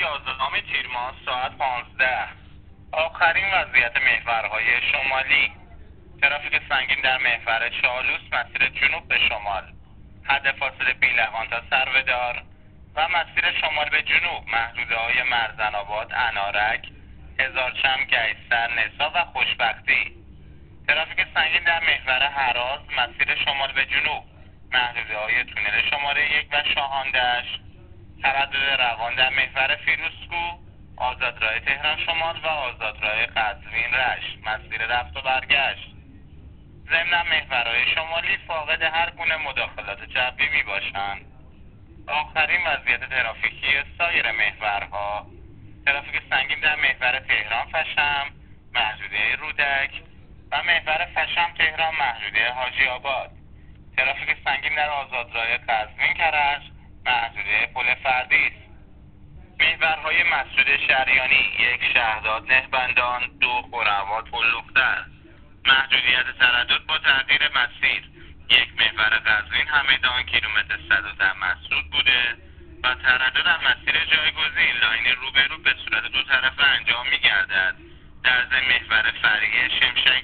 11 تیر ماه ساعت 15. آخرین وضعیت محورهای شمالی. ترافیک سنگین در محور چالوس مسیر جنوب به شمال، حد فاصله بیلوان تا سرودار و مسیر شمال به جنوب محدوده‌های مرزن‌آباد، انارک، هزارچم، گیسر، نسا و خوشبختی. ترافیک سنگین در محور هراز مسیر شمال به جنوب محدوده‌های تونل شماره 1 و شاهاندشت. تردد روان در محور فیروزکوه، آزادراه تهران شمال و آزادراه قزوین رشت مسیر رفت و برگشت. ضمن محورهای شمالی فاقد هر گونه مداخلات جبری می باشند. آخرین وضعیت ترافیکی سایر محورها. ترافیک سنگین در محور تهران فشم محدوده رودک و محور فشم تهران محدوده حاجی آباد. ترافیک سنگین در آزادراه قزوین کرج محدوده پل فردیس. محورهای مسجد شریانی: 1 شهداد نهبندان، 2 خرم‌آباد پل‌دختر. محدودیت تردد با تغییر مسیر: 1 محور قزوین همدان کیلومتر 110 مسدود بوده و تردد در مسیر جایگزین لاین روبرو به صورت دو طرفه انجام می‌گردد. در ضمن محور فرعی شمشک